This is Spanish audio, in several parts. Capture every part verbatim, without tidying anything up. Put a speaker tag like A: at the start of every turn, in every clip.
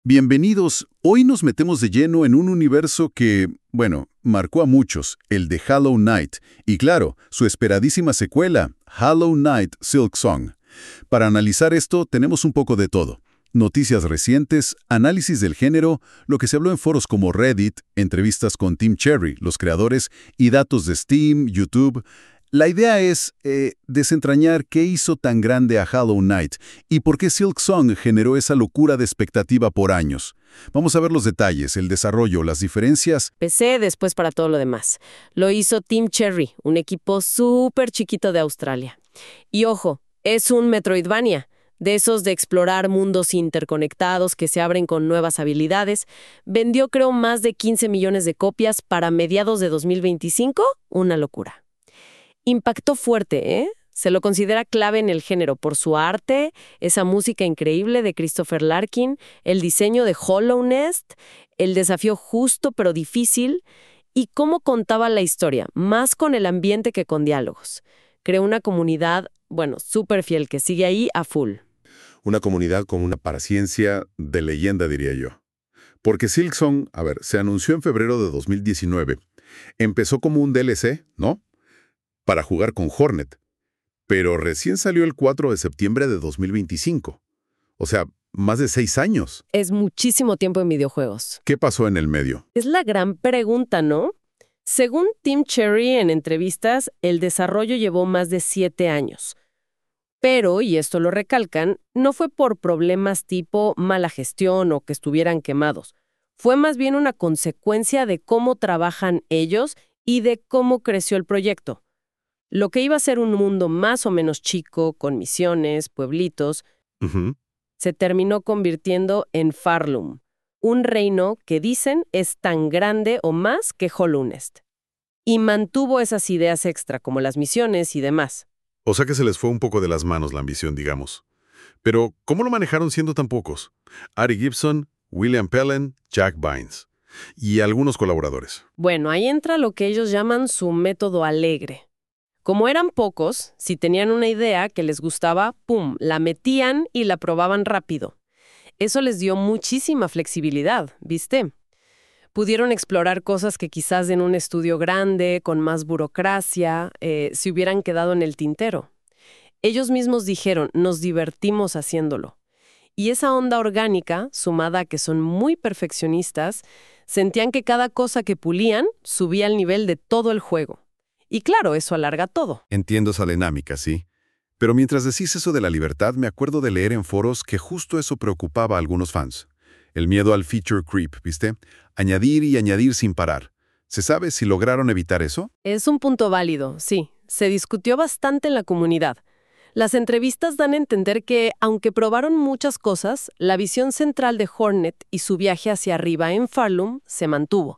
A: Bienvenidos. Hoy nos metemos de lleno en un universo que, bueno, marcó a muchos, el de Hollow Knight, y claro, su esperadísima secuela, Hollow Knight: Silksong. Para analizar esto tenemos un poco de todo. Noticias recientes, análisis del género, lo que se habló en foros como Reddit, entrevistas con Tim Cherry, los creadores, y datos de Steam, YouTube. La idea es eh, desentrañar qué hizo tan grande a Hollow Knight y por qué Silksong generó esa locura de expectativa por años. Vamos a ver los detalles, el desarrollo, las diferencias.
B: P C después para todo lo demás. Lo hizo Tim Cherry, un equipo súper chiquito de Australia. Y ojo, es un Metroidvania, de esos de explorar mundos interconectados que se abren con nuevas habilidades. Vendió creo más de quince millones de copias para mediados de dos mil veinticinco, una locura. Impactó fuerte, ¿eh? Se lo considera clave en el género por su arte, esa música increíble de Christopher Larkin, el diseño de Hollow Knight, el desafío justo pero difícil y cómo contaba la historia, más con el ambiente que con diálogos. Creó una comunidad, bueno, súper fiel que sigue ahí a full.
C: Una comunidad con una paciencia de leyenda, diría yo. Porque Silksong, a ver, se anunció en febrero de dos mil diecinueve. Empezó como un D L C, ¿no?, para jugar con Hornet, pero recién salió el cuatro de septiembre de dos mil veinticinco. O sea, más de seis años.
B: Es muchísimo tiempo en videojuegos.
C: ¿Qué pasó en el medio?
B: Es la gran pregunta, ¿no? Según Tim Cherry en entrevistas, el desarrollo llevó más de siete años. Pero, y esto lo recalcan, no fue por problemas tipo mala gestión o que estuvieran quemados. Fue más bien una consecuencia de cómo trabajan ellos y de cómo creció el proyecto. Lo que iba a ser un mundo más o menos chico, con misiones, pueblitos,
C: Uh-huh.
B: se terminó convirtiendo en Farlum, un reino que dicen es tan grande o más que Hollow Knight. Y mantuvo esas ideas extra, como las misiones y demás.
C: O sea que se les fue un poco de las manos la ambición, digamos. Pero, ¿cómo lo manejaron siendo tan pocos? Ari Gibson, William Pellen, Jack Bynes y algunos colaboradores.
B: Bueno, ahí entra lo que ellos llaman su método alegre. Como eran pocos, si tenían una idea que les gustaba, ¡pum!, la metían y la probaban rápido. Eso les dio muchísima flexibilidad, ¿viste? Pudieron explorar cosas que quizás en un estudio grande, con más burocracia, eh, se hubieran quedado en el tintero. Ellos mismos dijeron, nos divertimos haciéndolo. Y esa onda orgánica, sumada a que son muy perfeccionistas, sentían que cada cosa que pulían subía el nivel de todo el juego. Y claro, eso alarga todo.
C: Entiendo esa dinámica, sí. Pero mientras decís eso de la libertad, me acuerdo de leer en foros que justo eso preocupaba a algunos fans. El miedo al feature creep, ¿viste? Añadir y añadir sin parar. ¿Se sabe si lograron evitar eso?
B: Es un punto válido, sí. Se discutió bastante en la comunidad. Las entrevistas dan a entender que, aunque probaron muchas cosas, la visión central de Hornet y su viaje hacia arriba en Farlum se mantuvo.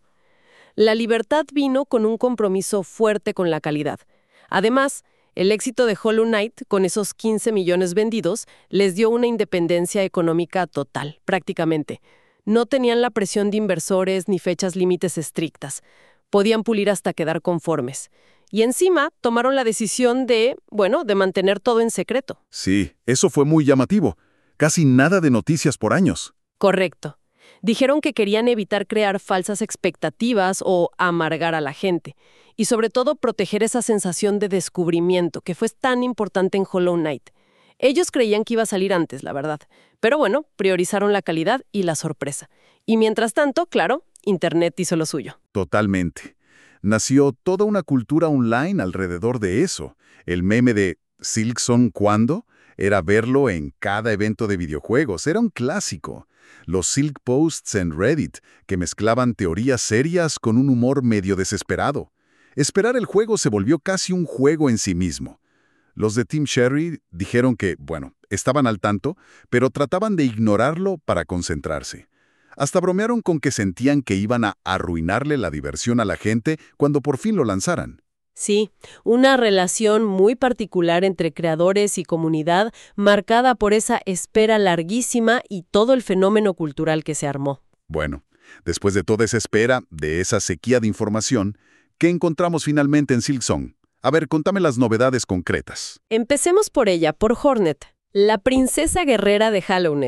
B: La libertad vino con un compromiso fuerte con la calidad. Además, el éxito de Hollow Knight, con esos quince millones vendidos, les dio una independencia económica total, prácticamente. No tenían la presión de inversores ni fechas límites estrictas. Podían pulir hasta quedar conformes. Y encima tomaron la decisión de, bueno, de mantener todo en secreto.
A: Sí, eso fue muy llamativo. Casi nada de noticias por años.
B: Correcto. Dijeron que querían evitar crear falsas expectativas o amargar a la gente. Y sobre todo proteger esa sensación de descubrimiento que fue tan importante en Hollow Knight. Ellos creían que iba a salir antes, la verdad. Pero bueno, priorizaron la calidad y la sorpresa. Y mientras tanto, claro, Internet hizo lo suyo.
A: Totalmente. Nació toda una cultura online alrededor de eso. El meme de Silksong, ¿cuándo? Era verlo en cada evento de videojuegos. Era un clásico. Los Silk Posts en Reddit, que mezclaban teorías serias con un humor medio desesperado. Esperar el juego se volvió casi un juego en sí mismo. Los de Tim Cherry dijeron que, bueno, estaban al tanto, pero trataban de ignorarlo para concentrarse. Hasta bromearon con que sentían que iban a arruinarle la diversión a la gente cuando por fin lo lanzaran.
B: Sí, una relación muy particular entre creadores y comunidad, marcada por esa espera larguísima y todo el fenómeno cultural que se armó.
A: Bueno, después de toda esa espera, de esa sequía de información, ¿qué encontramos finalmente en Silksong? A ver, contame las novedades concretas.
B: Empecemos por ella, por Hornet, la princesa guerrera de Hollow Knight.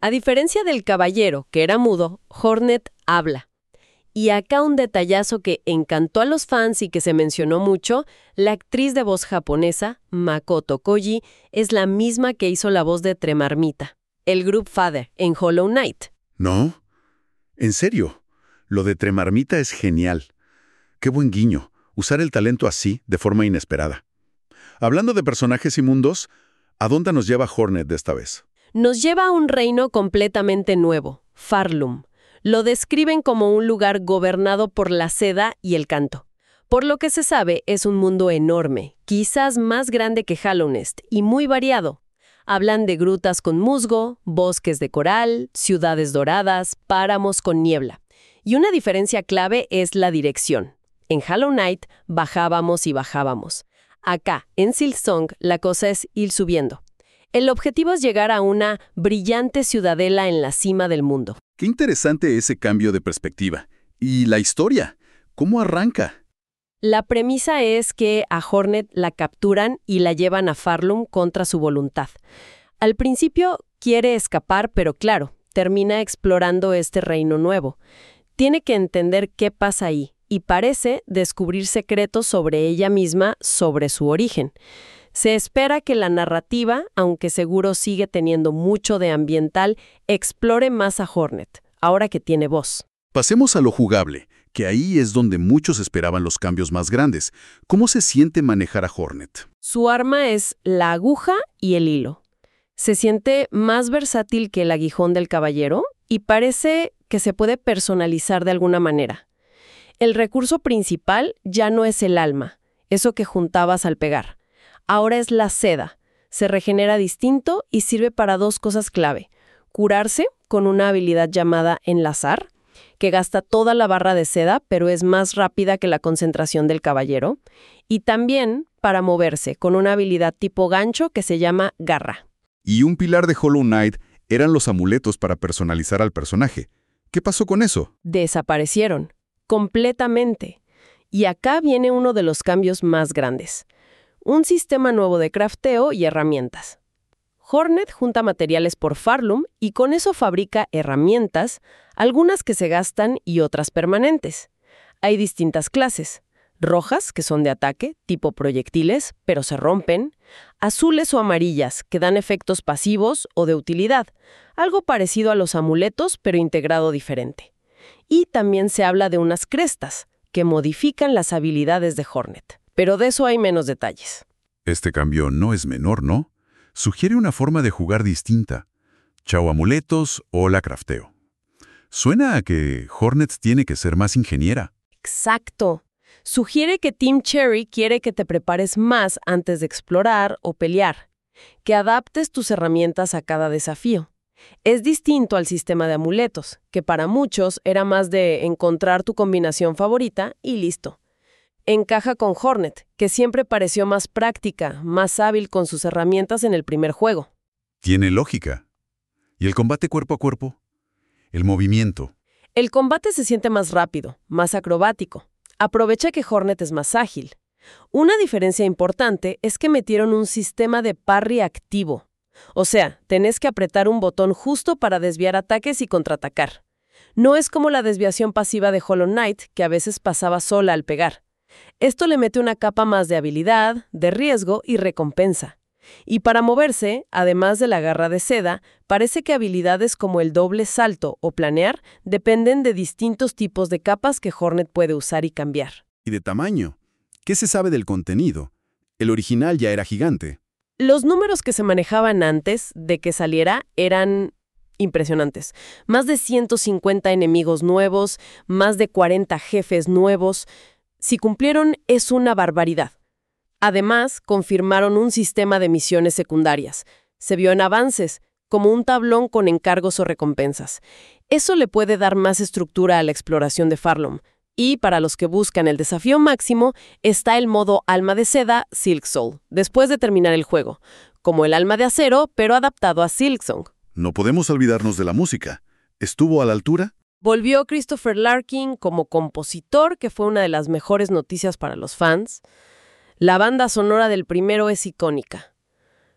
B: A diferencia del caballero, que era mudo, Hornet habla. Y acá un detallazo que encantó a los fans y que se mencionó mucho, la actriz de voz japonesa, Makoto Koji, es la misma que hizo la voz de Tremarmita, el Group Father, en Hollow Knight.
C: ¿No? ¿En serio? Lo de Tremarmita es genial. Qué buen guiño, usar el talento así, de forma inesperada. Hablando de personajes y mundos, ¿a dónde nos lleva Hornet de esta vez?
B: Nos lleva a un reino completamente nuevo, Farlum. Lo describen como un lugar gobernado por la seda y el canto. Por lo que se sabe, es un mundo enorme, quizás más grande que Hallownest, y muy variado. Hablan de grutas con musgo, bosques de coral, ciudades doradas, páramos con niebla. Y una diferencia clave es la dirección. En Hollow Knight bajábamos y bajábamos. Acá, en Silksong, la cosa es ir subiendo. El objetivo es llegar a una brillante ciudadela en la cima del mundo.
A: Qué interesante ese cambio de perspectiva. ¿Y la historia? ¿Cómo arranca?
B: La premisa es que a Hornet la capturan y la llevan a Farlum contra su voluntad. Al principio quiere escapar, pero claro, termina explorando este reino nuevo. Tiene que entender qué pasa ahí y parece descubrir secretos sobre ella misma, sobre su origen. Se espera que la narrativa, aunque seguro sigue teniendo mucho de ambiental, explore más a Hornet, ahora que tiene voz.
A: Pasemos a lo jugable, que ahí es donde muchos esperaban los cambios más grandes. ¿Cómo se siente manejar a Hornet?
B: Su arma es la aguja y el hilo. Se siente más versátil que el aguijón del caballero y parece que se puede personalizar de alguna manera. El recurso principal ya no es el alma, eso que juntabas al pegar. Ahora es la seda. Se regenera distinto y sirve para dos cosas clave. Curarse con una habilidad llamada enlazar, que gasta toda la barra de seda, pero es más rápida que la concentración del caballero. Y también para moverse con una habilidad tipo gancho que se llama garra.
A: Y un pilar de Hollow Knight eran los amuletos para personalizar al personaje. ¿Qué pasó con eso?
B: Desaparecieron. Completamente. Y acá viene uno de los cambios más grandes. Un sistema nuevo de crafteo y herramientas. Hornet junta materiales por Farlum y con eso fabrica herramientas, algunas que se gastan y otras permanentes. Hay distintas clases. Rojas, que son de ataque, tipo proyectiles, pero se rompen. Azules o amarillas, que dan efectos pasivos o de utilidad. Algo parecido a los amuletos, pero integrado diferente. Y también se habla de unas crestas, que modifican las habilidades de Hornet. Pero de eso hay menos detalles.
A: Este cambio no es menor, ¿no? Sugiere una forma de jugar distinta. Chao amuletos, hola crafteo. Suena a que Hornet tiene que ser más ingeniera.
B: Exacto. Sugiere que Team Cherry quiere que te prepares más antes de explorar o pelear, que adaptes tus herramientas a cada desafío. Es distinto al sistema de amuletos, que para muchos era más de encontrar tu combinación favorita y listo. Encaja con Hornet, que siempre pareció más práctica, más hábil con sus herramientas en el primer juego.
A: Tiene lógica. ¿Y el combate cuerpo a cuerpo? El movimiento.
B: El combate se siente más rápido, más acrobático. Aprovecha que Hornet es más ágil. Una diferencia importante es que metieron un sistema de parry activo. O sea, tenés que apretar un botón justo para desviar ataques y contraatacar. No es como la desviación pasiva de Hollow Knight, que a veces pasaba sola al pegar. Esto le mete una capa más de habilidad, de riesgo y recompensa. Y para moverse, además de la garra de seda, parece que habilidades como el doble salto o planear dependen de distintos tipos de capas que Hornet puede usar y cambiar.
A: ¿Y de tamaño? ¿Qué se sabe del contenido? El original ya era gigante.
B: Los números que se manejaban antes de que saliera eran impresionantes. Más de ciento cincuenta enemigos nuevos, más de cuarenta jefes nuevos. Si cumplieron, es una barbaridad. Además, confirmaron un sistema de misiones secundarias. Se vio en avances, como un tablón con encargos o recompensas. Eso le puede dar más estructura a la exploración de Farlum. Y para los que buscan el desafío máximo, está el modo Alma de Seda Silksong, después de terminar el juego, como el Alma de Acero, pero adaptado a Silksong.
A: No podemos olvidarnos de la música. ¿Estuvo a la altura?
B: Volvió Christopher Larkin como compositor, que fue una de las mejores noticias para los fans. La banda sonora del primero es icónica.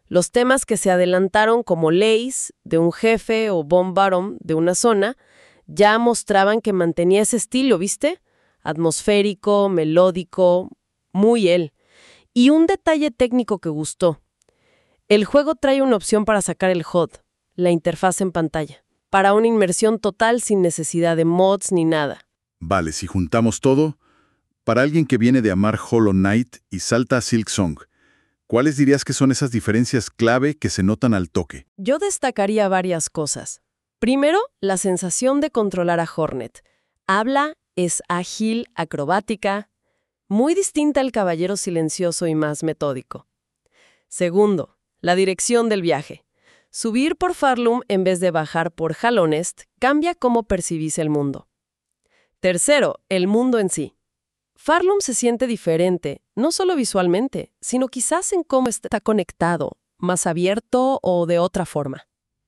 B: Los temas que se adelantaron como Lace, de un jefe, o Bomb Bottom, de una zona, ya mostraban que mantenía ese estilo, ¿viste? Atmosférico, melódico, muy él. Y un detalle técnico que gustó. El juego trae una opción para sacar el H U D, la interfaz en pantalla, para una inmersión total sin necesidad de mods ni nada.
A: Vale, si juntamos todo, para alguien que viene de amar Hollow Knight y salta a Silksong, ¿cuáles dirías que son esas diferencias clave que se notan al toque?
B: Yo destacaría varias cosas. Primero, la sensación de controlar a Hornet. Habla, es ágil, acrobática, muy distinta al Caballero Silencioso y más metódico. Segundo, la dirección del viaje. Subir por Farlum en vez de bajar por Halonest cambia cómo percibís el mundo. Tercero, el mundo en sí. Farlum se siente diferente, no solo visualmente, sino quizás en cómo está conectado, más abierto o de otra forma.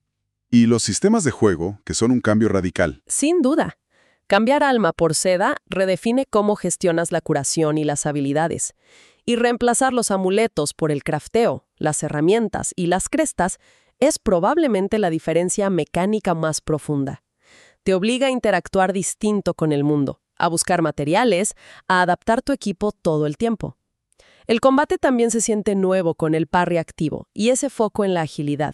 A: Y los sistemas de juego, que son un cambio radical.
B: Sin duda. Cambiar alma por seda redefine cómo gestionas la curación y las habilidades. Y reemplazar los amuletos por el crafteo, las herramientas y las crestas es probablemente la diferencia mecánica más profunda. Te obliga a interactuar distinto con el mundo, a buscar materiales, a adaptar tu equipo todo el tiempo. El combate también se siente nuevo con el parry activo y ese foco en la agilidad.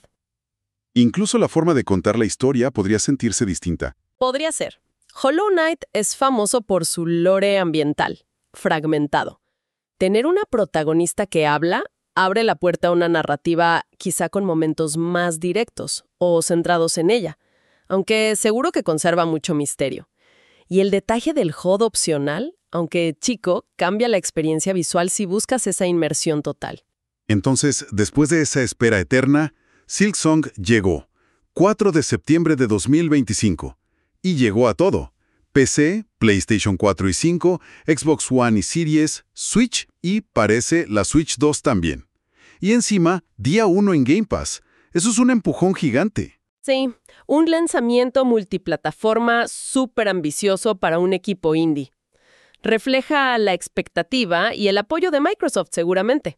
A: Incluso la forma de contar la historia podría sentirse distinta.
B: Podría ser. Hollow Knight es famoso por su lore ambiental, fragmentado. Tener una protagonista que habla abre la puerta a una narrativa quizá con momentos más directos o centrados en ella, aunque seguro que conserva mucho misterio. Y el detalle del H U D opcional, aunque chico, cambia la experiencia visual si buscas esa inmersión total.
A: Entonces, después de esa espera eterna, Silksong llegó, cuatro de septiembre de dos mil veinticinco. Y llegó a todo. P C, PlayStation cuatro y cinco, Xbox One y Series, Switch y, parece, la Switch dos también. Y encima, día uno en Game Pass. Eso es un empujón gigante.
B: Sí, un lanzamiento multiplataforma súper ambicioso para un equipo indie. Refleja la expectativa y el apoyo de Microsoft seguramente.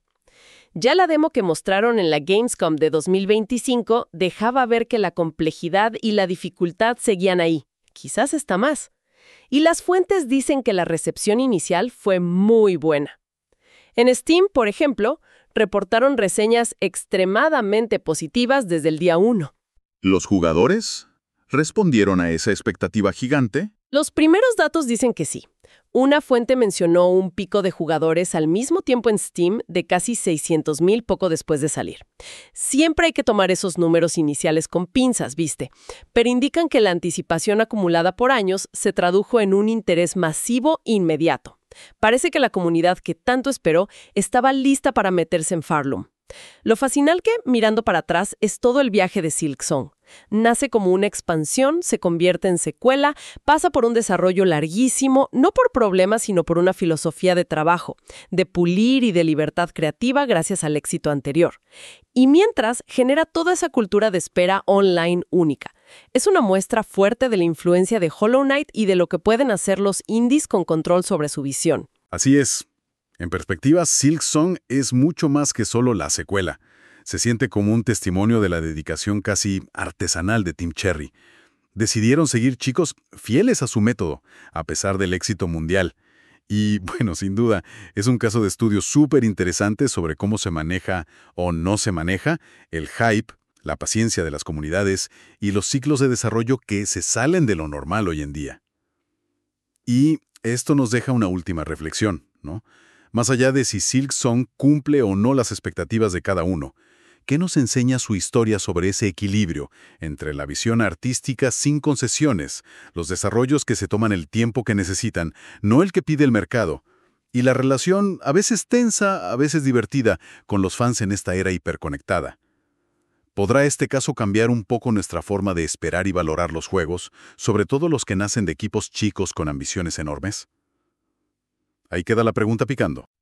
B: Ya la demo que mostraron en la Gamescom de dos mil veinticinco dejaba ver que la complejidad y la dificultad seguían ahí. Quizás está más. Y las fuentes dicen que la recepción inicial fue muy buena. En Steam, por ejemplo, reportaron reseñas extremadamente positivas desde el día uno.
A: ¿Los jugadores respondieron a esa expectativa gigante?
B: Los primeros datos dicen que sí. Una fuente mencionó un pico de jugadores al mismo tiempo en Steam de casi seiscientos mil poco después de salir. Siempre hay que tomar esos números iniciales con pinzas, ¿viste? Pero indican que la anticipación acumulada por años se tradujo en un interés masivo inmediato. Parece que la comunidad que tanto esperó estaba lista para meterse en Farlum. Lo fascinante, mirando para atrás, es todo el viaje de Silksong. Nace como una expansión, se convierte en secuela, pasa por un desarrollo larguísimo, no por problemas, sino por una filosofía de trabajo, de pulir y de libertad creativa gracias al éxito anterior. Y mientras, genera toda esa cultura de espera online única. Es una muestra fuerte de la influencia de Hollow Knight y de lo que pueden hacer los indies con control sobre su visión.
A: Así es. En perspectiva, Silksong es mucho más que solo la secuela. Se siente como un testimonio de la dedicación casi artesanal de Team Cherry. Decidieron seguir chicos fieles a su método, a pesar del éxito mundial. Y, bueno, sin duda, es un caso de estudio súper interesante sobre cómo se maneja o no se maneja el hype, la paciencia de las comunidades y los ciclos de desarrollo que se salen de lo normal hoy en día. Y esto nos deja una última reflexión, ¿no? Más allá de si Silksong cumple o no las expectativas de cada uno, ¿qué nos enseña su historia sobre ese equilibrio entre la visión artística sin concesiones, los desarrollos que se toman el tiempo que necesitan, no el que pide el mercado, y la relación a veces tensa, a veces divertida, con los fans en esta era hiperconectada? ¿Podrá este caso cambiar un poco nuestra forma de esperar y valorar los juegos, sobre todo los que nacen de equipos chicos con ambiciones enormes? Ahí queda la pregunta picando.